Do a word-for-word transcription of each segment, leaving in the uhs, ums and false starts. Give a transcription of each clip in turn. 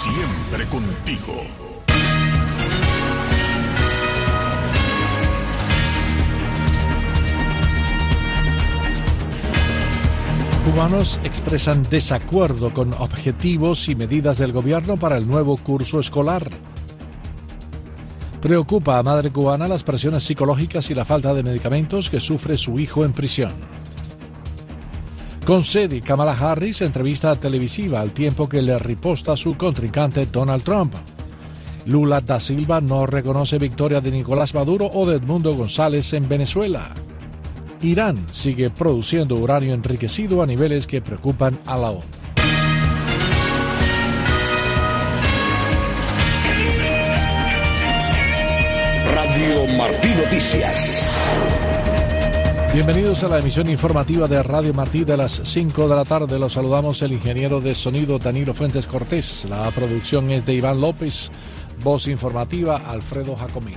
Siempre contigo. Cubanos expresan desacuerdo con objetivos y medidas del gobierno para el nuevo curso escolar. Preocupa a madre cubana las presiones psicológicas y la falta de medicamentos que sufre su hijo en prisión. Concede Kamala Harris entrevista televisiva al tiempo que le riposta a su contrincante Donald Trump. Lula da Silva no reconoce victoria de Nicolás Maduro o de Edmundo González en Venezuela. Irán sigue produciendo uranio enriquecido a niveles que preocupan a la ONU. Radio Martí Noticias. Bienvenidos a la emisión informativa de Radio Martí de las cinco de la tarde. Los saludamos el ingeniero de sonido Danilo Fuentes Cortés. La producción es de Iván López. Voz informativa Alfredo Jacomino.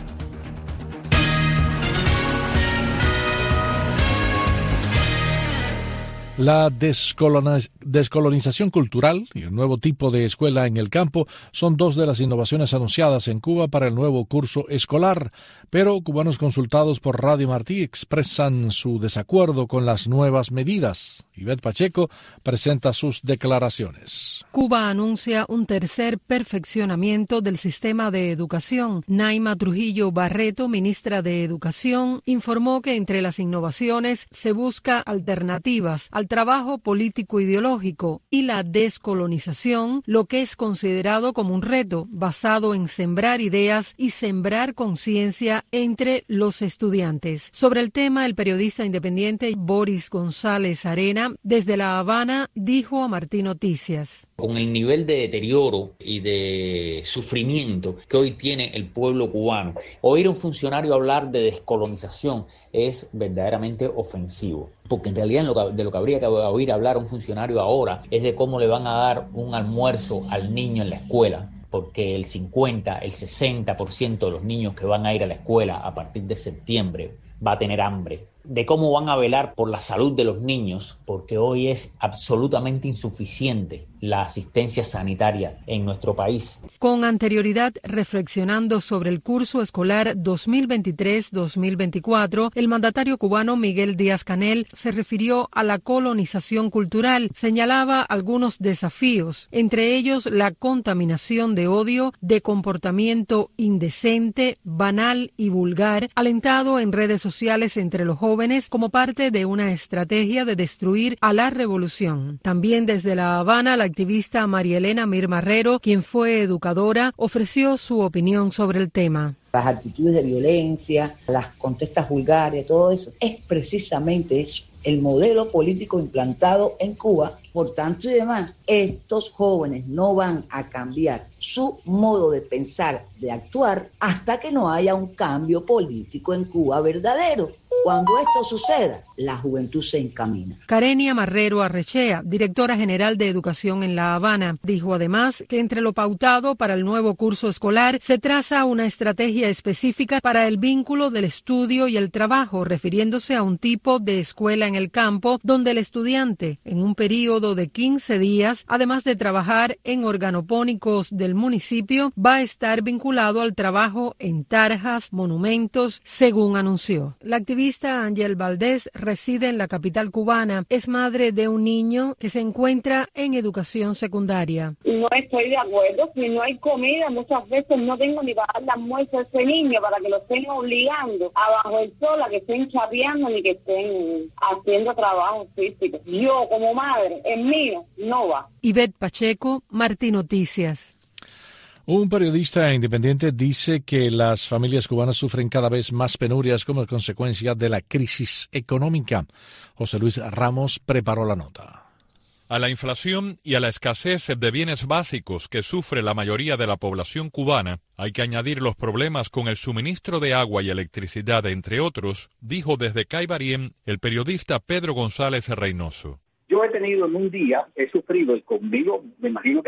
La descoloniz- descolonización cultural y el nuevo tipo de escuela en el campo son dos de las innovaciones anunciadas en Cuba para el nuevo curso escolar, pero cubanos consultados por Radio Martí expresan su desacuerdo con las nuevas medidas. Ivette Pacheco presenta sus declaraciones. Cuba anuncia un tercer perfeccionamiento del sistema de educación. Naima Trujillo Barreto, ministra de Educación, informó que entre las innovaciones se busca alternativas al trabajo político-ideológico y la descolonización, lo que es considerado como un reto basado en sembrar ideas y sembrar conciencia entre los estudiantes. Sobre el tema, el periodista independiente Boris González Arena, desde La Habana, dijo a Martí Noticias. Con el nivel de deterioro y de sufrimiento que hoy tiene el pueblo cubano, oír a un funcionario hablar de descolonización es verdaderamente ofensivo. Porque en realidad en lo que, de lo que habría que oír hablar a un funcionario ahora es de cómo le van a dar un almuerzo al niño en la escuela. Porque el cincuenta, el sesenta por ciento de los niños que van a ir a la escuela a partir de septiembre va a tener hambre. De cómo van a velar por la salud de los niños, porque hoy es absolutamente insuficiente la asistencia sanitaria en nuestro país. Con anterioridad, reflexionando sobre el curso escolar dos mil veintitrés dos mil veinticuatro, el mandatario cubano Miguel Díaz-Canel se refirió a la colonización cultural, señalaba algunos desafíos, entre ellos la contaminación de odio, de comportamiento indecente, banal y vulgar, alentado en redes sociales entre los jóvenes como parte de una estrategia de destruir a la revolución. También desde La Habana, la activista María Elena Mir Marrero, quien fue educadora, ofreció su opinión sobre el tema. Las actitudes de violencia, las contestas vulgares, todo eso, es precisamente eso, el modelo político implantado en Cuba. Por tanto y demás, estos jóvenes no van a cambiar su modo de pensar, de actuar, hasta que no haya un cambio político en Cuba verdadero. Cuando esto suceda, la juventud se encamina. Karenia Marrero Arrechea, directora general de Educación en La Habana, dijo además que entre lo pautado para el nuevo curso escolar se traza una estrategia específica para el vínculo del estudio y el trabajo, refiriéndose a un tipo de escuela en el campo donde el estudiante, en un periodo de quince días, además de trabajar en organopónicos del municipio, va a estar vinculado al trabajo en tarjas, monumentos, según anunció. La activista Ángel Valdés reside en la capital cubana. Es madre de un niño que se encuentra en educación secundaria. No estoy de acuerdo. Si no hay comida, muchas veces no tengo ni para darle almuerzo a ese niño para que lo estén obligando abajo el sol a que estén chapeando ni que estén haciendo trabajo físico. Yo, como madre, el mío no va. Ivette Pacheco, Martí Noticias. Un periodista independiente dice que las familias cubanas sufren cada vez más penurias como consecuencia de la crisis económica. José Luis Ramos preparó la nota. A la inflación y a la escasez de bienes básicos que sufre la mayoría de la población cubana, hay que añadir los problemas con el suministro de agua y electricidad, entre otros, dijo desde Caibariem el periodista Pedro González Reynoso. Yo he tenido en un día, he sufrido y conmigo, me imagino que haya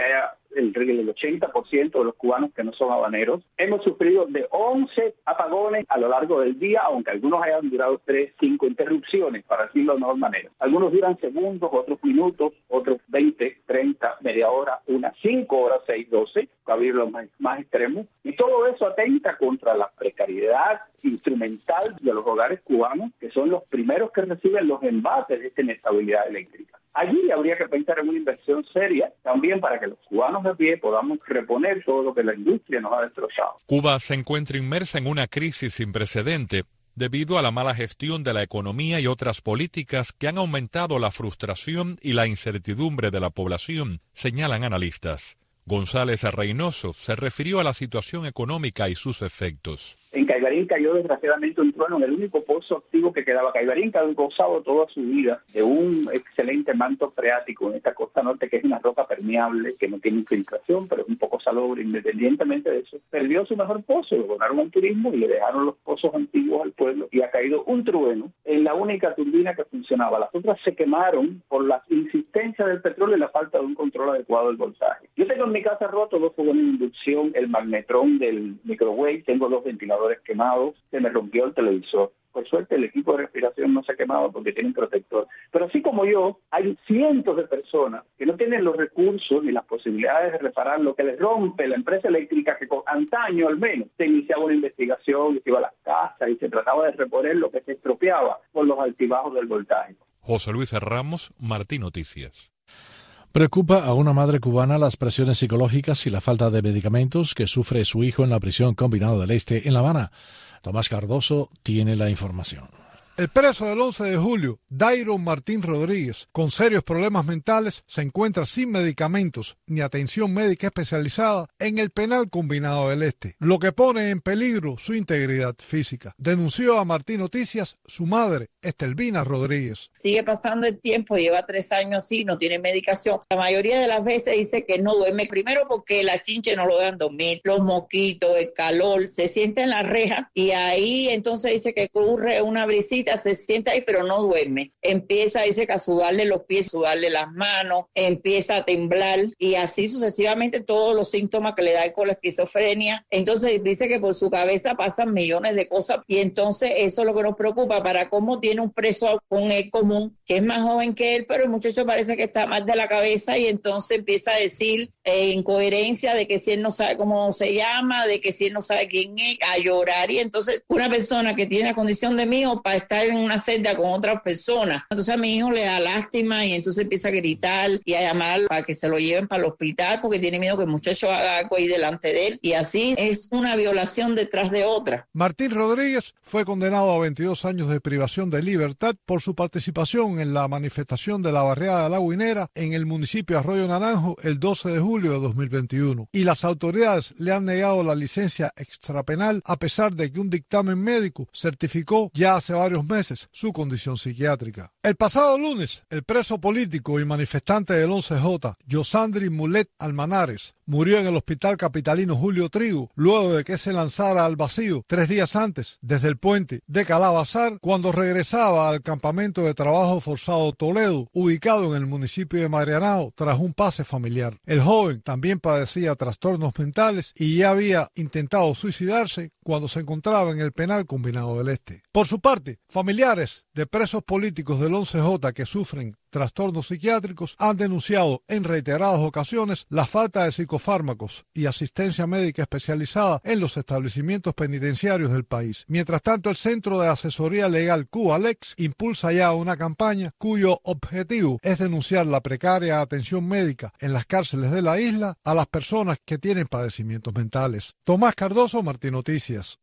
el, el ochenta por ciento de los cubanos que no son habaneros. Hemos sufrido de once apagones a lo largo del día, aunque algunos hayan durado tres, cinco interrupciones, para decirlo de mejor manera. Algunos duran segundos, otros minutos, otros veinte, treinta, media hora, una, cinco horas, seis, doce, para abrir los más, más extremos. Y todo eso atenta contra la precariedad instrumental de los hogares cubanos, que son los primeros que reciben los embates de esta inestabilidad eléctrica. Allí habría que pensar en una inversión seria también para que los cubanos de pie podamos reponer todo lo que la industria nos ha destrozado. Cuba se encuentra inmersa en una crisis sin precedente debido a la mala gestión de la economía y otras políticas que han aumentado la frustración y la incertidumbre de la población, señalan analistas. González Reynoso se refirió a la situación económica y sus efectos. En Caibarín cayó desgraciadamente un trueno en el único pozo activo que quedaba. Caibarín ha gozado toda su vida de un excelente manto freático en esta costa norte, que es una roca permeable, que no tiene infiltración, pero es un poco salobre. Independientemente de eso, perdió su mejor pozo, lo donaron al turismo y le dejaron los pozos antiguos al pueblo, y ha caído un trueno en la única turbina que funcionaba. Las otras se quemaron por la insistencia del petróleo y la falta de un control adecuado del voltaje. Yo tengo en mi casa roto dos fogones de inducción, el magnetrón del microwave, tengo dos ventiladores quemados, se me rompió el televisor. Por suerte el equipo de respiración no se ha quemado porque tiene un protector. Pero así como yo, hay cientos de personas que no tienen los recursos ni las posibilidades de reparar lo que les rompe la empresa eléctrica, que con antaño al menos se iniciaba una investigación y se iba a las casas y se trataba de reponer lo que se estropeaba por los altibajos del voltaje. José Luis Ramos, Martín Noticias. Preocupa a una madre cubana las presiones psicológicas y la falta de medicamentos que sufre su hijo en la prisión Combinado del Este en La Habana. Tomás Cardoso tiene la información. El preso del once de julio, Dairon Martín Rodríguez, con serios problemas mentales, se encuentra sin medicamentos ni atención médica especializada en el penal Combinado del Este, lo que pone en peligro su integridad física. Denunció a Martín Noticias su madre, Estelvina Rodríguez. Sigue pasando el tiempo, lleva tres años así, no tiene medicación. La mayoría de las veces dice que no duerme, primero porque la chinche no lo dejan dormir, los mosquitos, el calor, se sienta en la reja y ahí entonces dice que ocurre una brisita, se sienta ahí pero no duerme, empieza dice que a sudarle los pies, sudarle las manos, empieza a temblar y así sucesivamente todos los síntomas que le da con la esquizofrenia. Entonces dice que por su cabeza pasan millones de cosas y entonces eso es lo que nos preocupa, para cómo tiene un preso con él común que es más joven que él, pero el muchacho parece que está mal de la cabeza y entonces empieza a decir eh, incoherencia de que si él no sabe cómo se llama, de que si él no sabe quién es, a llorar. Y entonces una persona que tiene la condición de mi hijo para estar en una celda con otras personas, entonces a mi hijo le da lástima y entonces empieza a gritar y a llamar para que se lo lleven para el hospital porque tiene miedo que el muchacho haga algo ahí delante de él, y así es una violación detrás de otra. Martín Rodríguez fue condenado a veintidós años de privación de libertad por su participación en la manifestación de la barriada de La Guinera en el municipio de Arroyo Naranjo el doce de julio de dos mil veintiuno, y las autoridades le han negado la licencia extrapenal a pesar de que un dictamen médico certificó ya hace varios meses su condición psiquiátrica. El pasado lunes, el preso político y manifestante del once J, Yosandri Mulet Almanares, murió en el hospital capitalino Julio Trigo luego de que se lanzara al vacío tres días antes desde el puente de Calabazar cuando regresaba al campamento de trabajo forzado Toledo, ubicado en el municipio de Marianao, tras un pase familiar. El joven también padecía trastornos mentales y ya había intentado suicidarse cuando se encontraba en el penal Combinado del Este. Por su parte, familiares de presos políticos del once J que sufren trastornos psiquiátricos han denunciado en reiteradas ocasiones la falta de psicofármacos y asistencia médica especializada en los establecimientos penitenciarios del país. Mientras tanto, el Centro de Asesoría Legal Cubalex impulsa ya una campaña cuyo objetivo es denunciar la precaria atención médica en las cárceles de la isla a las personas que tienen padecimientos mentales. Tomás Cardoso, Martín Noticias.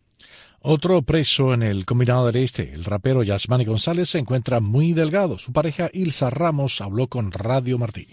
Otro preso en el Combinado del Este, el rapero Yasmani González, se encuentra muy delgado. Su pareja Ilsa Ramos habló con Radio Martí.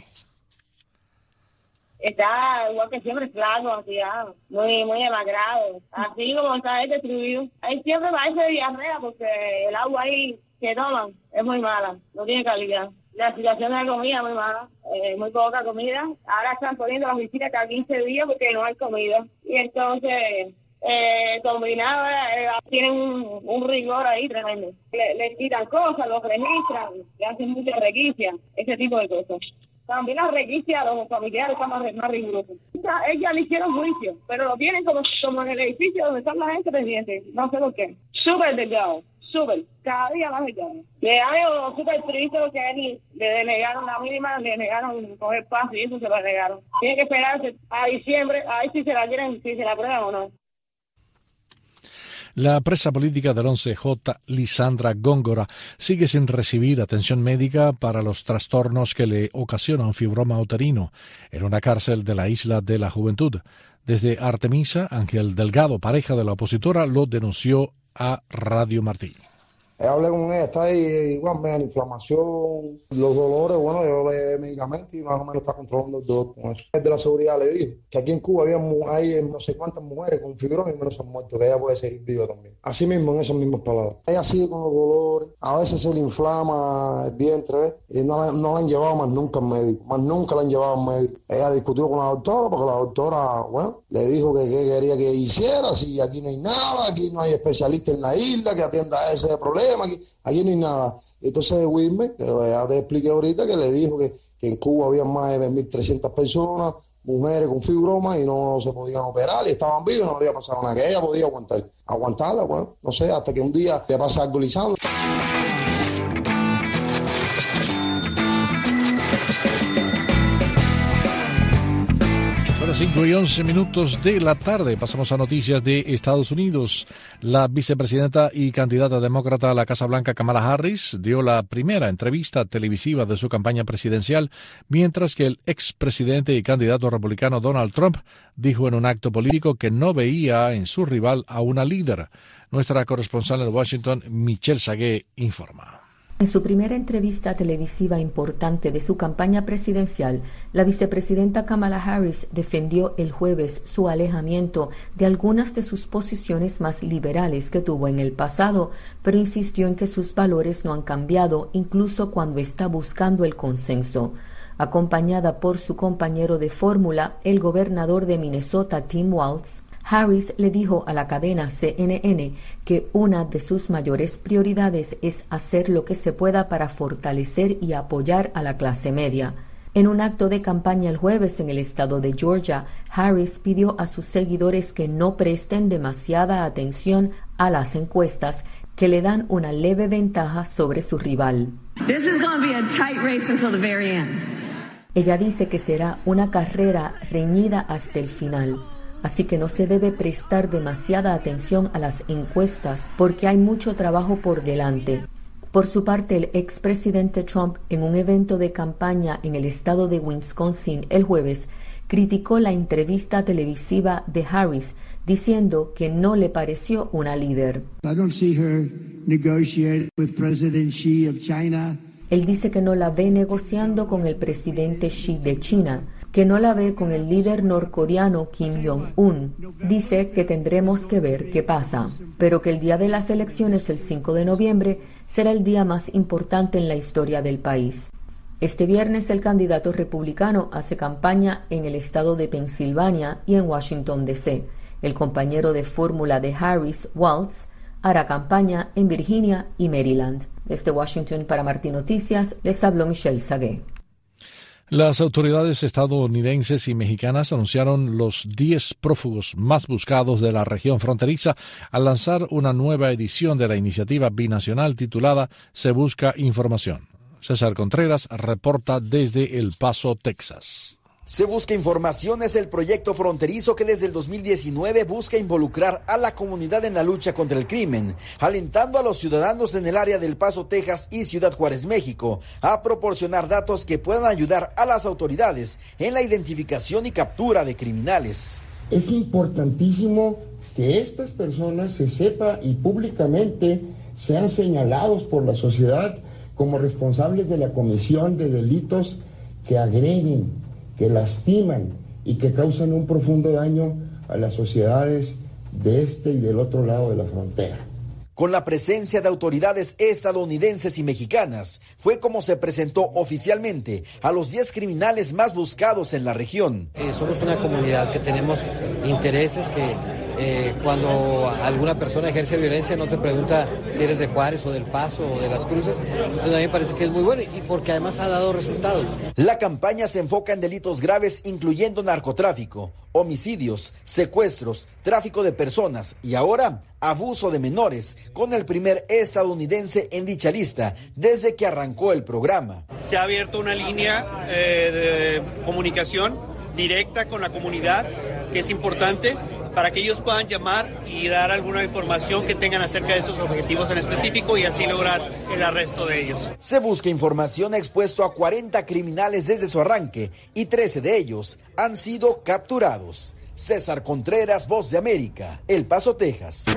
Está igual que siempre, flaco, así, ah, muy, muy demacrado. Así como está él destruido. Él siempre parece diarrea porque el agua ahí que toman es muy mala, no tiene calidad. La situación de la comida es muy mala, eh, muy poca comida. Ahora están poniendo las visitas cada quince días porque no hay comida. Y entonces... Eh, combinado, eh, tienen un, un rigor ahí tremendo. Le, le quitan cosas, los registran, le hacen mucha requisia, ese tipo de cosas. también la requicia a los familiares está más, más rigurosa. Ella le hicieron juicio, pero lo tienen como, como en el edificio donde están la gente pendiente, no sé por qué. Súper delgado, súper, cada día más delgado. Le hago súper triste porque a él le denegaron la mínima, le negaron coger paso y eso se lo negaron. Tiene que esperarse a diciembre, a ver si se la quieren, si se la prueban o no. La presa política del once J, Lisandra Góngora, sigue sin recibir atención médica para los trastornos que le ocasiona un fibroma uterino en una cárcel de la Isla de la Juventud. Desde Artemisa, Ángel Delgado, pareja de la opositora, lo denunció a Radio Martí. Hablé con ella, está ahí igual, me da inflamación, los dolores, bueno, yo le doy medicamentos y más o menos está controlando el dolor con eso. El de la seguridad le dijo que aquí en Cuba había hay no sé cuántas mujeres con fibroma y menos han muerto, que ella puede seguir viva también. Así mismo, en esas mismas palabras. Ella sigue con los dolores, a veces se le inflama el vientre, ¿ves? Y no la, no la han llevado más nunca al médico, más nunca la han llevado al médico. Ella discutió con la doctora porque la doctora, bueno, le dijo que, que quería que hiciera, si aquí no hay nada, aquí no hay especialista en la isla que atienda a ese problema. Aquí, aquí no hay nada. Entonces Wilmer, que ya te expliqué ahorita, que le dijo que, que en Cuba había más de mil trescientas personas, mujeres con fibroma y no se podían operar y estaban vivos y no había pasado nada, que ella podía aguantar. Aguantarla, bueno, no sé, hasta que un día le pasa algo Lisandro. cinco y once minutos de la tarde. Pasamos a noticias de Estados Unidos. La vicepresidenta y candidata demócrata a la Casa Blanca, Kamala Harris, dio la primera entrevista televisiva de su campaña presidencial, mientras que el expresidente y candidato republicano Donald Trump dijo en un acto político que no veía en su rival a una líder. Nuestra corresponsal en Washington, Michelle Sagué, informa. En su primera entrevista televisiva importante de su campaña presidencial, la vicepresidenta Kamala Harris defendió el jueves su alejamiento de algunas de sus posiciones más liberales que tuvo en el pasado, pero insistió en que sus valores no han cambiado incluso cuando está buscando el consenso. Acompañada por su compañero de fórmula, el gobernador de Minnesota, Tim Walz, Harris le dijo a la cadena C N N que una de sus mayores prioridades es hacer lo que se pueda para fortalecer y apoyar a la clase media. En un acto de campaña el jueves en el estado de Georgia, Harris pidió a sus seguidores que no presten demasiada atención a las encuestas que le dan una leve ventaja sobre su rival. This is going to be a tight race until the very end. Ella dice que será una carrera reñida hasta el final. Así que no se debe prestar demasiada atención a las encuestas porque hay mucho trabajo por delante. Por su parte, el expresidente Trump, en un evento de campaña en el estado de Wisconsin el jueves, criticó la entrevista televisiva de Harris, diciendo que no le pareció una líder. I don't see her negotiate with President Xi of China. Él dice que no la ve negociando con el presidente Xi de China, que no la ve con el líder norcoreano Kim Jong-un. Dice que tendremos que ver qué pasa, pero que el día de las elecciones, el cinco de noviembre, será el día más importante en la historia del país. Este viernes el candidato republicano hace campaña en el estado de Pensilvania y en Washington D C. El compañero de fórmula de Harris, Walz, hará campaña en Virginia y Maryland. Desde Washington para Martí Noticias, les habló Michelle Sagué. Las autoridades estadounidenses y mexicanas anunciaron los diez prófugos más buscados de la región fronteriza al lanzar una nueva edición de la iniciativa binacional titulada Se Busca Información. César Contreras reporta desde El Paso, Texas. Se Busca Información es el proyecto fronterizo que desde el dos mil diecinueve busca involucrar a la comunidad en la lucha contra el crimen, alentando a los ciudadanos en el área del Paso, Texas y Ciudad Juárez, México, a proporcionar datos que puedan ayudar a las autoridades en la identificación y captura de criminales. Es importantísimo que estas personas se sepa y públicamente sean señalados por la sociedad como responsables de la comisión de delitos que agreden, que lastiman y que causan un profundo daño a las sociedades de este y del otro lado de la frontera. Con la presencia de autoridades estadounidenses y mexicanas, fue como se presentó oficialmente a los diez criminales más buscados en la región. Eh, somos una comunidad que tenemos intereses que Eh, cuando alguna persona ejerce violencia no te pregunta si eres de Juárez o del Paso o de Las Cruces. Entonces a mí me parece que es muy bueno y porque además ha dado resultados. La campaña se enfoca en delitos graves incluyendo narcotráfico, homicidios, secuestros, tráfico de personas y ahora abuso de menores, con el primer estadounidense en dicha lista desde que arrancó el programa. Se ha abierto una línea eh, de comunicación directa con la comunidad, que es importante para que ellos puedan llamar y dar alguna información que tengan acerca de estos objetivos en específico y así lograr el arresto de ellos. Se busca información, ha expuesto a cuarenta criminales desde su arranque y trece de ellos han sido capturados. César Contreras, Voz de América, El Paso, Texas.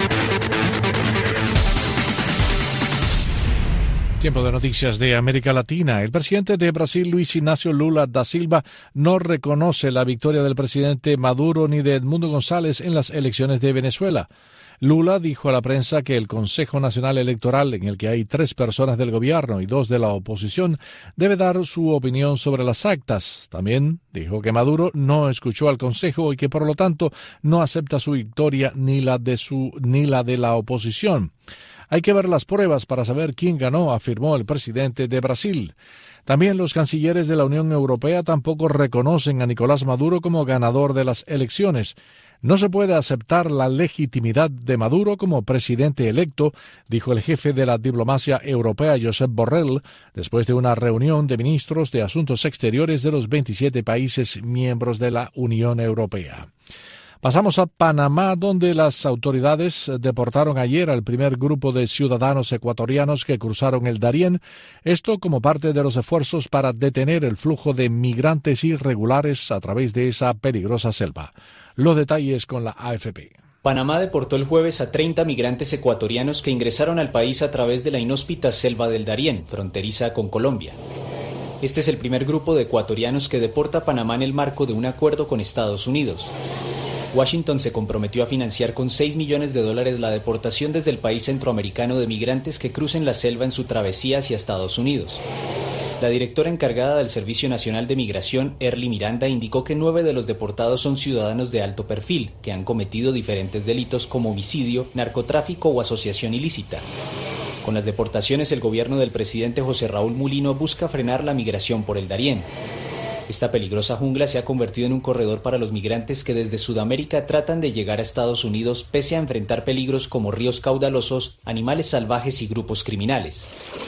Tiempo de noticias de América Latina. El presidente de Brasil, Luis Ignacio Lula da Silva, no reconoce la victoria del presidente Maduro ni de Edmundo González en las elecciones de Venezuela. Lula dijo a la prensa que el Consejo Nacional Electoral, en el que hay tres personas del gobierno y dos de la oposición, debe dar su opinión sobre las actas. También dijo que Maduro no escuchó al Consejo y que por lo tanto no acepta su victoria ni la de su ni la de la oposición. Hay que ver las pruebas para saber quién ganó, afirmó el presidente de Brasil. También los cancilleres de la Unión Europea tampoco reconocen a Nicolás Maduro como ganador de las elecciones. No se puede aceptar la legitimidad de Maduro como presidente electo, dijo el jefe de la diplomacia europea, Josep Borrell, después de una reunión de ministros de Asuntos Exteriores de los veintisiete países miembros de la Unión Europea. Pasamos a Panamá, donde las autoridades deportaron ayer al primer grupo de ciudadanos ecuatorianos que cruzaron el Darién, esto como parte de los esfuerzos para detener el flujo de migrantes irregulares a través de esa peligrosa selva. Los detalles con la A F P. Panamá deportó el jueves a treinta migrantes ecuatorianos que ingresaron al país a través de la inhóspita selva del Darién, fronteriza con Colombia. Este es el primer grupo de ecuatorianos que deporta a Panamá en el marco de un acuerdo con Estados Unidos. Washington se comprometió a financiar con seis millones de dólares la deportación desde el país centroamericano de migrantes que crucen la selva en su travesía hacia Estados Unidos. La directora encargada del Servicio Nacional de Migración, Erly Miranda, indicó que nueve de los deportados son ciudadanos de alto perfil, que han cometido diferentes delitos como homicidio, narcotráfico o asociación ilícita. Con las deportaciones, el gobierno del presidente José Raúl Mulino busca frenar la migración por el Darién. Esta peligrosa jungla se ha convertido en un corredor para los migrantes que desde Sudamérica tratan de llegar a Estados Unidos pese a enfrentar peligros como ríos caudalosos, animales salvajes y grupos criminales.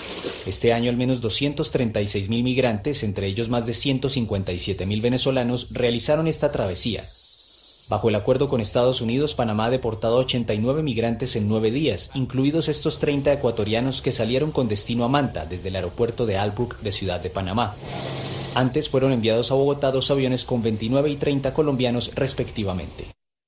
Este año al menos doscientos treinta y seis mil migrantes, entre ellos más de ciento cincuenta y siete mil venezolanos, realizaron esta travesía. Bajo el acuerdo con Estados Unidos, Panamá ha deportado ochenta y nueve migrantes en nueve días, incluidos estos treinta ecuatorianos que salieron con destino a Manta desde el aeropuerto de Albrook de Ciudad de Panamá. Antes fueron enviados a Bogotá dos aviones con veintinueve y treinta colombianos respectivamente.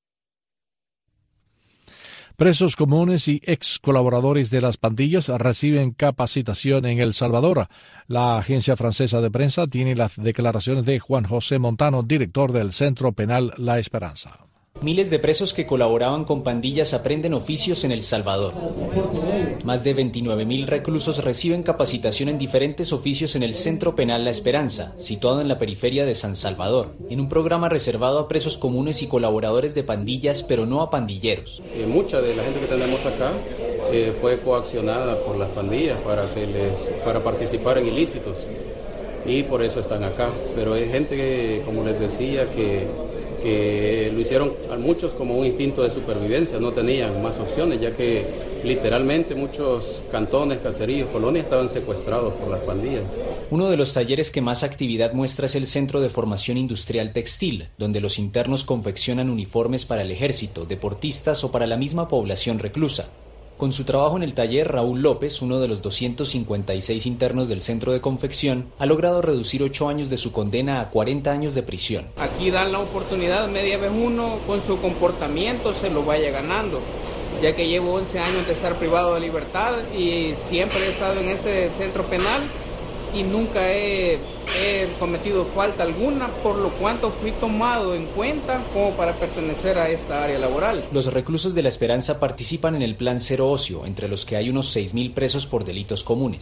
Presos comunes y ex colaboradores de las pandillas reciben capacitación en El Salvador. La agencia francesa de prensa tiene las declaraciones de Juan José Montano, director del Centro Penal La Esperanza. Miles de presos que colaboraban con pandillas aprenden oficios en El Salvador. Más de veintinueve mil reclusos reciben capacitación en diferentes oficios en el Centro Penal La Esperanza, situado en la periferia de San Salvador, en un programa reservado a presos comunes y colaboradores de pandillas, pero no a pandilleros. Eh, mucha de la gente que tenemos acá eh, fue coaccionada por las pandillas para, que les, para participar en ilícitos y por eso están acá. Pero hay gente, que, como les decía, que... que lo hicieron a muchos como un instinto de supervivencia, no tenían más opciones, ya que literalmente muchos cantones, caseríos, colonias estaban secuestrados por las pandillas. Uno de los talleres que más actividad muestra es el Centro de Formación Industrial Textil, donde los internos confeccionan uniformes para el ejército, deportistas o para la misma población reclusa. Con su trabajo en el taller, Raúl López, uno de los doscientos cincuenta y seis internos del centro de confección, ha logrado reducir ocho años de su condena a cuarenta años de prisión. Aquí dan la oportunidad, media vez uno con su comportamiento se lo vaya ganando, ya que llevo once años de estar privado de libertad y siempre he estado en este centro penal y nunca he, he cometido falta alguna, por lo cuanto fui tomado en cuenta como para pertenecer a esta área laboral. Los reclusos de La Esperanza participan en el Plan Cero Ocio, entre los que hay unos seis mil presos por delitos comunes.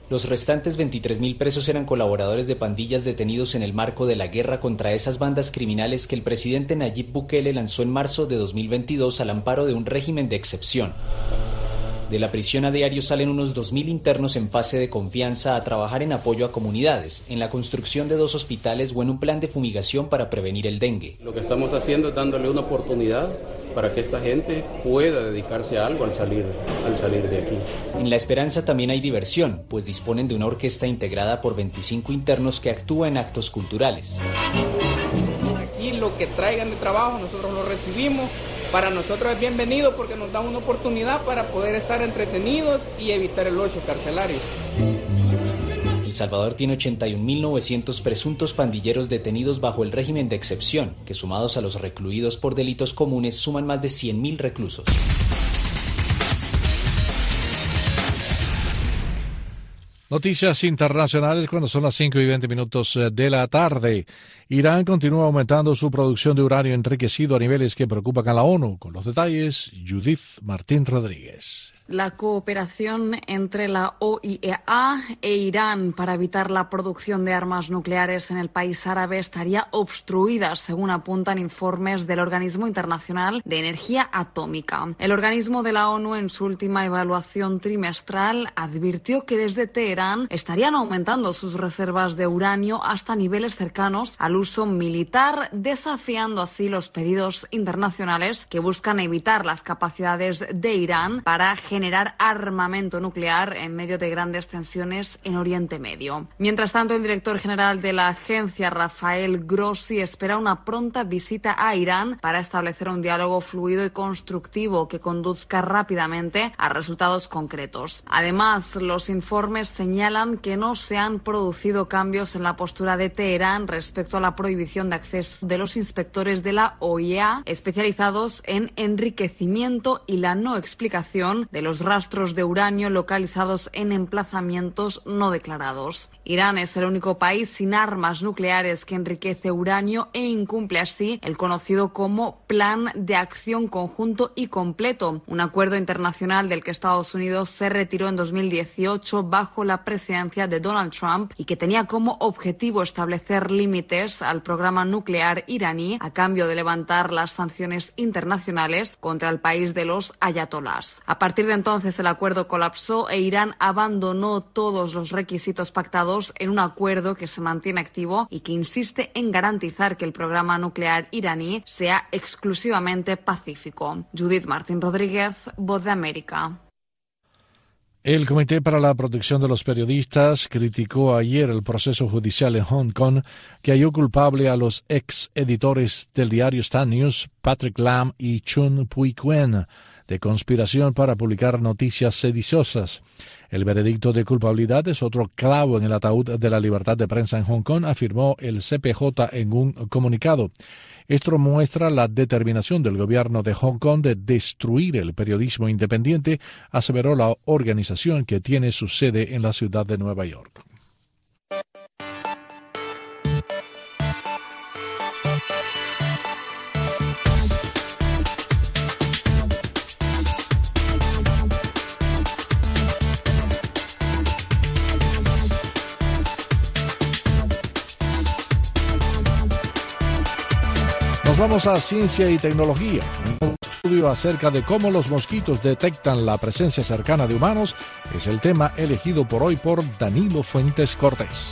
Los restantes veintitrés mil presos eran colaboradores de pandillas detenidos en el marco de la guerra contra esas bandas criminales que el presidente Nayib Bukele lanzó en marzo de dos mil veintidós al amparo de un régimen de excepción. De la prisión a diario salen unos dos mil internos en fase de confianza a trabajar en apoyo a comunidades, en la construcción de dos hospitales o en un plan de fumigación para prevenir el dengue. Lo que estamos haciendo es dándole una oportunidad para que esta gente pueda dedicarse a algo al salir, al salir de aquí. En La Esperanza también hay diversión, pues disponen de una orquesta integrada por veinticinco internos que actúa en actos culturales. Aquí lo que traigan de trabajo nosotros lo recibimos. Para nosotros es bienvenido porque nos da una oportunidad para poder estar entretenidos y evitar el ocio carcelario. El Salvador tiene ochenta y un mil novecientos presuntos pandilleros detenidos bajo el régimen de excepción, que sumados a los recluidos por delitos comunes suman más de cien mil reclusos. Noticias internacionales cuando son las cinco y veinte minutos de la tarde. Irán continúa aumentando su producción de uranio enriquecido a niveles que preocupan a la ONU. Con los detalles, Judith Martín Rodríguez. La cooperación entre la O I E A e Irán para evitar la producción de armas nucleares en el país árabe estaría obstruida, según apuntan informes del Organismo Internacional de Energía Atómica. El organismo de la ONU, en su última evaluación trimestral, advirtió que desde Teherán estarían aumentando sus reservas de uranio hasta niveles cercanos al uso militar, desafiando así los pedidos internacionales que buscan evitar las capacidades de Irán para generar generar armamento nuclear en medio de grandes tensiones en Oriente Medio. Mientras tanto, el director general de la agencia, Rafael Grossi, espera una pronta visita a Irán para establecer un diálogo fluido y constructivo que conduzca rápidamente a resultados concretos. Además, los informes señalan que no se han producido cambios en la postura de Teherán respecto a la prohibición de acceso de los inspectores de la O I E A especializados en enriquecimiento y la no explicación de los rastros de uranio localizados en emplazamientos no declarados. Irán es el único país sin armas nucleares que enriquece uranio e incumple así el conocido como Plan de Acción Conjunto y Completo, un acuerdo internacional del que Estados Unidos se retiró en dos mil dieciocho bajo la presidencia de Donald Trump y que tenía como objetivo establecer límites al programa nuclear iraní a cambio de levantar las sanciones internacionales contra el país de los ayatolás. A partir de entonces el acuerdo colapsó e Irán abandonó todos los requisitos pactados en un acuerdo que se mantiene activo y que insiste en garantizar que el programa nuclear iraní sea exclusivamente pacífico. Judith Martín Rodríguez, Voz de América. El Comité para la Protección de los Periodistas criticó ayer el proceso judicial en Hong Kong que halló culpable a los ex editores del diario Star News, Patrick Lam y Chun Pui-Kuen, de conspiración para publicar noticias sediciosas. El veredicto de culpabilidad es otro clavo en el ataúd de la libertad de prensa en Hong Kong, afirmó el C P J en un comunicado. Esto muestra la determinación del gobierno de Hong Kong de destruir el periodismo independiente, aseveró la organización que tiene su sede en la ciudad de Nueva York. Nos vamos a ciencia y tecnología. Un estudio acerca de cómo los mosquitos detectan la presencia cercana de humanos es el tema elegido por hoy por Danilo Fuentes Cortés.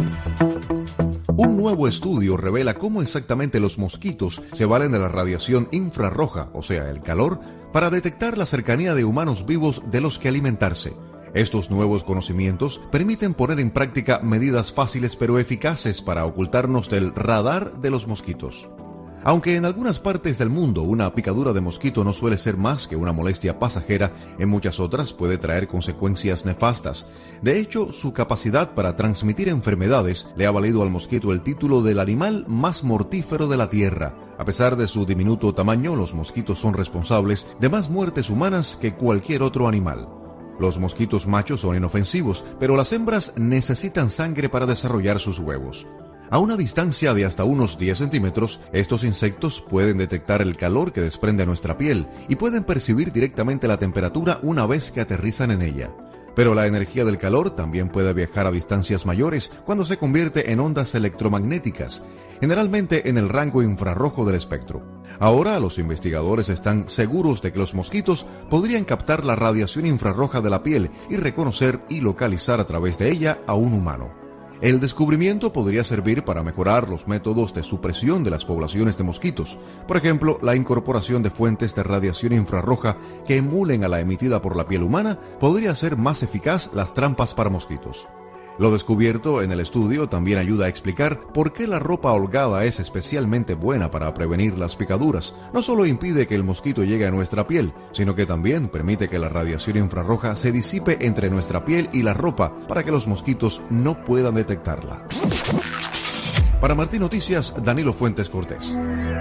Un nuevo estudio revela cómo exactamente los mosquitos se valen de la radiación infrarroja, o sea, el calor, para detectar la cercanía de humanos vivos de los que alimentarse. Estos nuevos conocimientos permiten poner en práctica medidas fáciles pero eficaces para ocultarnos del radar de los mosquitos. Aunque en algunas partes del mundo una picadura de mosquito no suele ser más que una molestia pasajera, en muchas otras puede traer consecuencias nefastas. De hecho, su capacidad para transmitir enfermedades le ha valido al mosquito el título del animal más mortífero de la Tierra. A pesar de su diminuto tamaño, los mosquitos son responsables de más muertes humanas que cualquier otro animal. Los mosquitos machos son inofensivos, pero las hembras necesitan sangre para desarrollar sus huevos. A una distancia de hasta unos diez centímetros, estos insectos pueden detectar el calor que desprende nuestra piel y pueden percibir directamente la temperatura una vez que aterrizan en ella. Pero la energía del calor también puede viajar a distancias mayores cuando se convierte en ondas electromagnéticas, generalmente en el rango infrarrojo del espectro. Ahora los investigadores están seguros de que los mosquitos podrían captar la radiación infrarroja de la piel y reconocer y localizar a través de ella a un humano. El descubrimiento podría servir para mejorar los métodos de supresión de las poblaciones de mosquitos. Por ejemplo, la incorporación de fuentes de radiación infrarroja que emulen a la emitida por la piel humana podría hacer más eficaz las trampas para mosquitos. Lo descubierto en el estudio también ayuda a explicar por qué la ropa holgada es especialmente buena para prevenir las picaduras. No solo impide que el mosquito llegue a nuestra piel, sino que también permite que la radiación infrarroja se disipe entre nuestra piel y la ropa para que los mosquitos no puedan detectarla. Para Martín Noticias, Danilo Fuentes Cortés.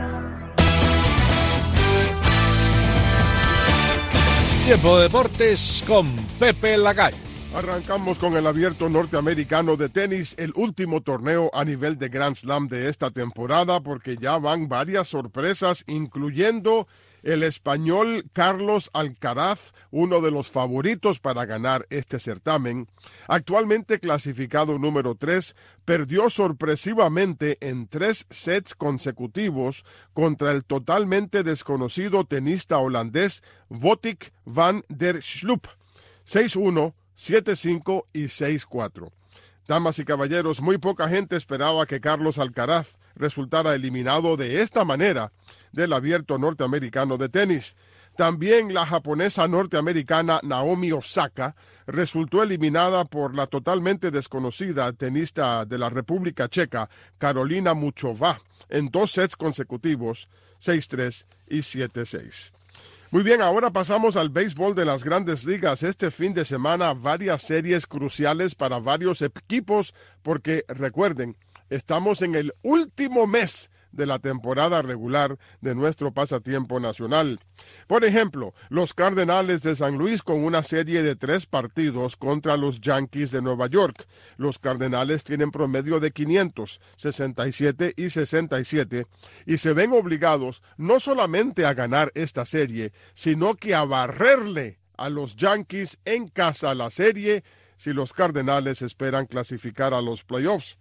Tiempo de deportes con Pepe Lagalle. Arrancamos con el Abierto Norteamericano de tenis, el último torneo a nivel de Grand Slam de esta temporada, porque ya van varias sorpresas, incluyendo el español Carlos Alcaraz, uno de los favoritos para ganar este certamen. Actualmente clasificado número tres, perdió sorpresivamente en tres sets consecutivos contra el totalmente desconocido tenista holandés Botic van der Sloot, seis uno, siete cinco y seis cuatro. Damas y caballeros, muy poca gente esperaba que Carlos Alcaraz resultara eliminado de esta manera del Abierto Norteamericano de tenis. También la japonesa norteamericana Naomi Osaka resultó eliminada por la totalmente desconocida tenista de la República Checa, Karolina Muchova, en dos sets consecutivos, seis tres y siete seis. Muy bien, ahora pasamos al béisbol de las Grandes Ligas. Este fin de semana varias series cruciales para varios equipos porque, recuerden, estamos en el último mes de la temporada regular de nuestro pasatiempo nacional. Por ejemplo, los Cardenales de San Luis con una serie de tres partidos contra los Yankees de Nueva York. Los Cardenales tienen promedio de quinientos, sesenta y siete y sesenta y siete y se ven obligados no solamente a ganar esta serie, sino que a barrerle a los Yankees en casa la serie si los Cardenales esperan clasificar a los playoffs.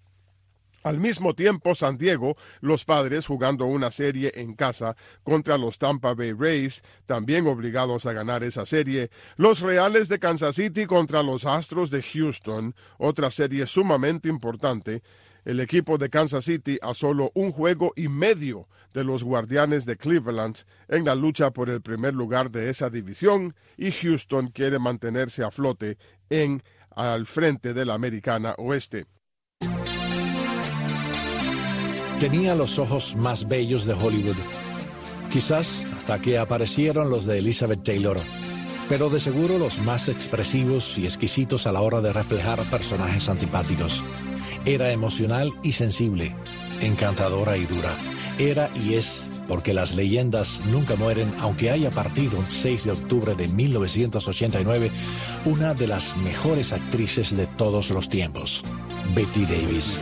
Al mismo tiempo, San Diego, los Padres jugando una serie en casa contra los Tampa Bay Rays, también obligados a ganar esa serie. Los Reales de Kansas City contra los Astros de Houston, otra serie sumamente importante. El equipo de Kansas City a solo un juego y medio de los Guardianes de Cleveland en la lucha por el primer lugar de esa división, y Houston quiere mantenerse a flote en al frente de la Americana Oeste. Tenía los ojos más bellos de Hollywood, quizás hasta que aparecieron los de Elizabeth Taylor, pero de seguro los más expresivos y exquisitos a la hora de reflejar personajes antipáticos. Era emocional y sensible, encantadora y dura. Era y es, porque las leyendas nunca mueren, aunque haya partido el seis de octubre de mil novecientos ochenta y nueve, una de las mejores actrices de todos los tiempos, Bette Davis.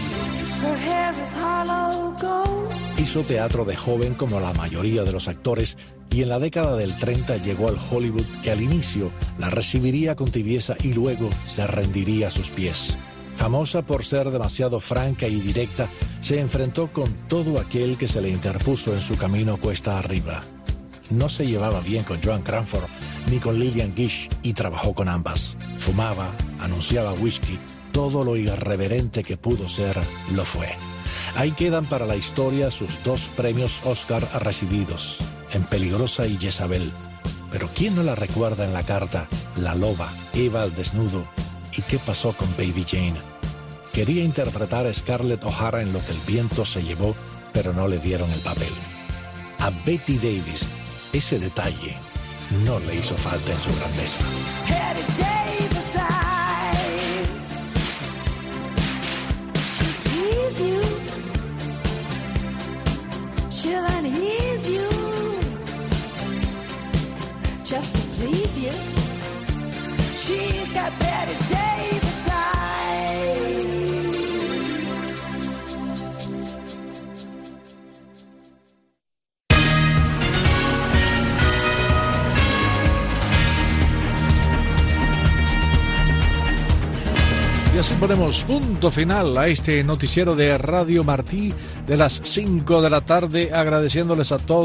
Hizo teatro de joven como la mayoría de los actores y en la década del treinta llegó al Hollywood que al inicio la recibiría con tibieza y luego se rendiría a sus pies. Famosa por ser demasiado franca y directa, se enfrentó con todo aquel que se le interpuso en su camino cuesta arriba. No se llevaba bien con Joan Crawford ni con Lillian Gish y trabajó con ambas. Fumaba, anunciaba whisky, todo lo irreverente que pudo ser, lo fue. Ahí quedan para la historia sus dos premios Oscar recibidos, en Peligrosa y Jezabel. Pero ¿quién no la recuerda en la carta La Loba, Eva al desnudo y qué pasó con Baby Jane? Quería interpretar a Scarlett O'Hara en Lo que el viento se llevó, pero no le dieron el papel. A Bette Davis, ese detalle no le hizo falta en su grandeza. She'll unease you just to please you. She's got Bette Davis eyes. Y así ponemos punto final a este noticiero de Radio Martí de las cinco de la tarde, agradeciéndoles a todos